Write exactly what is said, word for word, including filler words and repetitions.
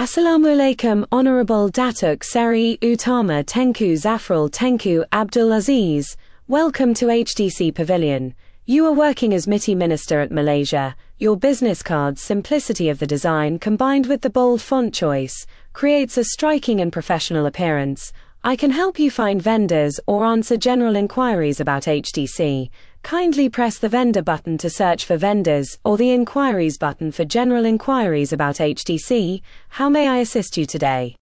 Assalamu alaikum, Honorable Datuk Seri Utama Tengku Zafrul Tengku Abdul Aziz. Welcome to H D C Pavilion. You are working as M I T I Minister at Malaysia. Your business card's simplicity of the design combined with the bold font choice creates a striking and professional appearance. I can help you find vendors or answer general inquiries about H D C. Kindly press the vendor button to search for vendors or the inquiries button for general inquiries about H D C. How may I assist you today?